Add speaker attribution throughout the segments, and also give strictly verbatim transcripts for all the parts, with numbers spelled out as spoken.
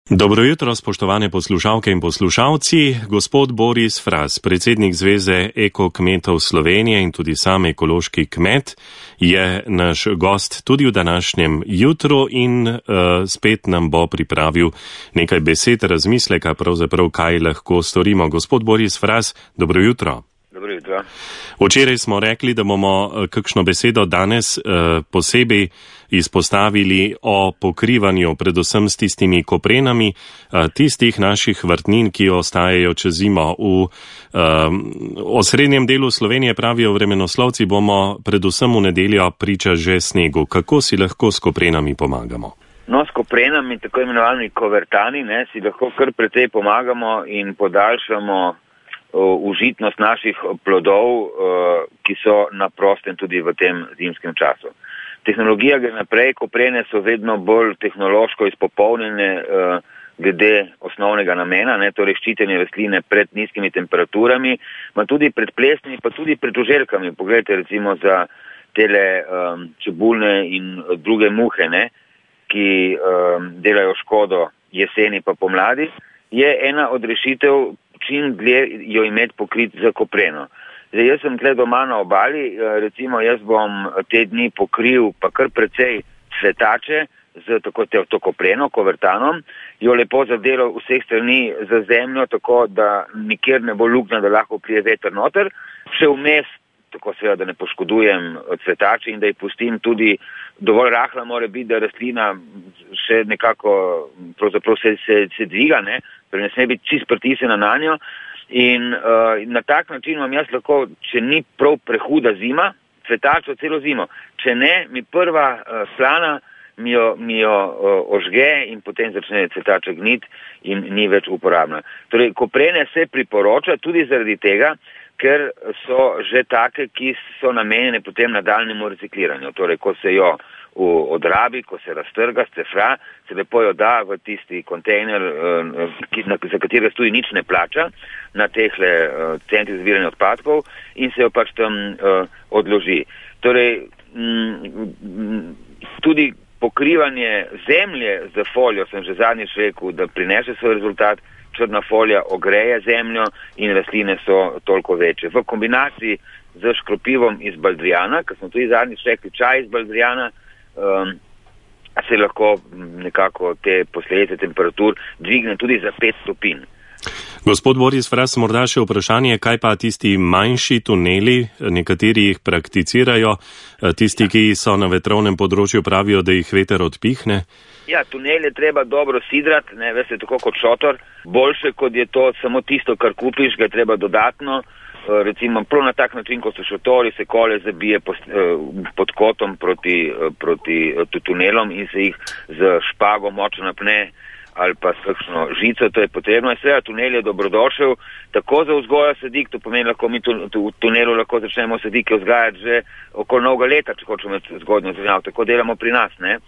Speaker 1: Dobro jutro, spoštovane poslušalke in poslušalci. Gospod Boris Fras, predsednik Zveze ekokmetov Slovenije in tudi sam ekološki kmet, je naš gost tudi v današnjem jutru in uh, spet nam bo pripravil nekaj besed razmisleka, pravzaprav kaj lahko storimo. Gospod Boris Fras, dobro jutro.
Speaker 2: Dobro jutro.
Speaker 1: Včeraj smo rekli, da bomo kakšno besedo danes uh, posebej izpostavili o pokrivanju, predvsem s tistimi koprenami, tistih naših vrtnin, ki ostajajo čez zimo. V um, osrednjem delu Slovenije, pravijo vremenoslovci, bomo predvsem v nedeljo priča že snegu. Kako si lahko s koprenami pomagamo?
Speaker 2: No, s koprenami, tako imenovanimi kovertani, ne, si lahko kar precej pomagamo in podaljšamo uh, užitnost naših plodov, uh, ki so na prostem tudi v tem zimskem času. Tehnologija gre naprej, koprene so vedno bolj tehnološko izpopolnjene uh, glede osnovnega namena, ne, torej ščitenje rastline pred nizkimi temperaturami, ma tudi pred plesnimi, pa tudi pred žuželkami. Poglejte recimo za tele um, čebulne in druge muhe, ne, ki um, delajo škodo jeseni pa pomladi, je ena od rešitev čim dlje jo imeti pokrit za kopreno. Zdaj, jaz sem tle doma na obali, recimo jaz bom te dni pokril pa kar precej cvetače z tako to kopreno, kovertanom, jo lepo zadelal vseh strani za zemljo, tako da nikjer ne bo luknja, da lahko prije veter noter, še vmes, tako seveda, da ne poškodujem cvetače in da jih pustim tudi dovolj rahla mora biti, da rastlina še nekako pravzaprav se, se, se dviga, ne, torej ne sme biti čist pritisnjena na njo. In uh, na tak način vam jaz lahko, če ni prav prehuda zima, cvetačo celo zimo. Če ne, mi prva uh, slana mi jo, mi jo uh, ožge in potem začne cvetača gnit in ni več uporabna. Torej, koprene se priporoča tudi zaradi tega, ker so že take, ki so namenjene potem nadaljnjemu recikliranju. Torej, ko se jo v odrabi, ko se raztrga, stefra, se lepo jo da v tisti kontejner, ki, na, za katerega tudi nič ne plača, na tehle uh, centri za zbiranje odpadkov in se jo pač tam uh, odloži. Torej, m, tudi pokrivanje zemlje z folijo, sem že zadnjič rekel, da prinese svoj rezultat, črna folija ogreje zemljo in rastline so toliko večje. V kombinaciji z škropivom iz baldrijana, ker smo tudi zadnjič rekli čaj iz baldrijana, um, se lahko nekako te posledice temperatur dvigne tudi za pet stopinj.
Speaker 1: Gospod Boris Fras, morda še vprašanje, kaj pa tisti manjši tuneli, nekateri jih prakticirajo, tisti, ki so na vetrovnem področju, pravijo, da jih veter odpihne?
Speaker 2: Ja, tunel je treba dobro sidrati, ne, veste, tako kot šotor, boljše kot je to samo tisto, kar kupiš, ga je treba dodatno, recimo prav na tak način, ko so šotori, se kole zabije pod kotom proti, proti tunelom in se jih z špago močno napne ali pa s kakšno žico, to je potrebno. In seveda tunel je dobrodošel tako za vzgojo sadik, to pomeni, lahko mi v tunelu lahko začnemo sadike vzgajati že okoli novega leta, če hočemo zgodnjo zelenjavo, tako delamo pri nas, ne.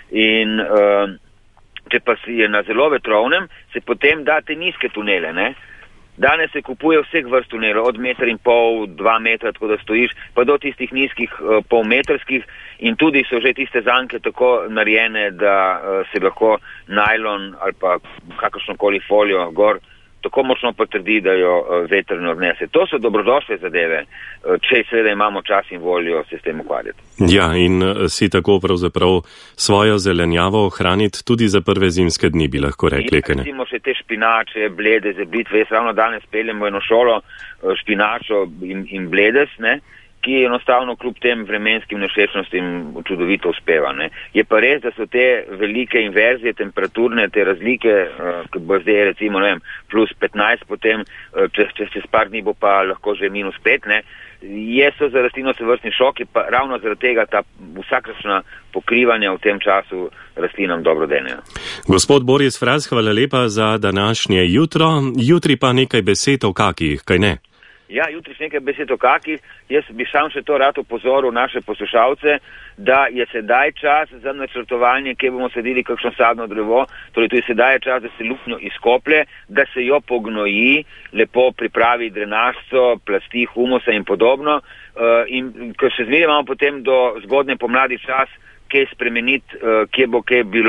Speaker 2: In uh, če pa si je na zelo vetrovnem, se potem da te nizke tunele, ne. Danes se kupuje vseh vrst tunelov, od meter in pol, dva metra, tako da stojiš, pa do tistih nizkih uh, polmetrskih in tudi so že tiste zanke tako narejene, da uh, se lahko najlon ali pa kakršnokoli folijo gor tako močno potrdi, da jo uh, veter ne odnese. To so dobrodošle zadeve, uh, če seveda imamo čas in voljo se s tem ukvarjati.
Speaker 1: Ja, in uh, si tako pravzaprav svojo zelenjavo ohraniti tudi za prve zimske dni, bi lahko rekli.
Speaker 2: Ja, recimo še te špinače, bledes, blitve. Jaz ravno danes peljemo eno šolo uh, špinačo in, in bledes, ne, ki enostavno kljub tem vremenskim nevšečnostim čudovito uspeva, ne. Je pa res, da so te velike inverzije temperaturne, te razlike, uh, ki bo zdaj recimo, ne vem, plus petnajst, potem uh, čez, čez, čez par dni bo pa lahko že minus pet, ne. Je so za rastlino sovrstni šoki, pa ravno zaradi tega ta vsakršna pokrivanja v tem času rastlinam dobro denejo.
Speaker 1: Gospod Boris Fras, hvala lepa za današnje jutro. Jutri pa nekaj besed o kakih, kaj ne?
Speaker 2: Ja, jutri še nekaj besed o kakih. Jaz bi sam še to rad opozoril naše poslušalce, da je sedaj čas za načrtovanje, kje bomo sadili kakšno sadno drevo, torej tudi sedaj je čas, da se luknjo izkoplje, da se jo pognoji, lepo pripravi drenažco, plasti humusa in podobno. Uh, in ker še zmeraj imamo potem do zgodne pomladi čas, kje spremeniti, uh, kje bo kje bilo,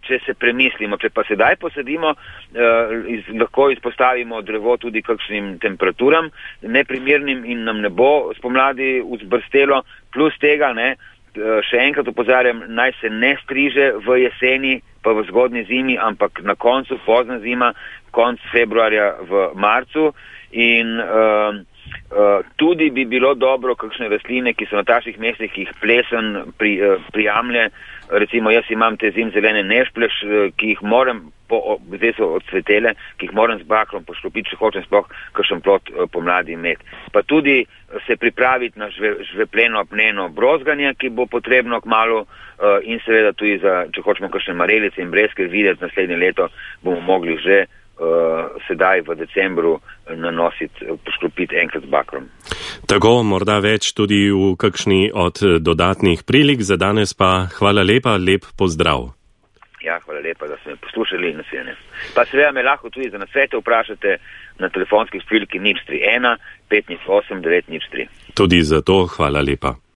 Speaker 2: če se premislimo. Če pa sedaj posadimo, eh, iz, lahko izpostavimo drevo tudi kakšnim temperaturam neprimernim in nam ne bo spomladi vzbrstelo. Plus tega, ne, še enkrat opozarjam, naj se ne striže v jeseni, pa v zgodnji zimi, ampak na koncu, pozna zima, konc februarja v marcu. In uh, uh, tudi bi bilo dobro kakšne rastline, ki so na takšnih mestih, ki jih plesen pri, uh, prijamlje. Recimo jaz imam te zimzelene nešpleš, uh, ki jih moram, po, zdaj so odcvetele, ki jih moram z bakrom pošklopiti, če hočem sploh kakšen plod uh, pomladi imeti. Pa tudi se pripraviti na žve, žvepleno apneno brozganje, ki bo potrebno kmalu uh, in seveda tudi za, če hočemo kakšne marelice in breskve videti naslednje leto, bomo mogli že Uh, sedaj v decembru nanositi, poškropiti enkrat z bakrom.
Speaker 1: Tako, morda več tudi v kakšni od dodatnih prilik. Za danes pa hvala lepa, lep pozdrav.
Speaker 2: Ja, hvala lepa, da ste me poslušali in nasvidenje. Pa seveda me lahko tudi za nasvete vprašate na telefonski številki nič tri ena pet nič osem devet nič tri.
Speaker 1: Tudi za to hvala lepa.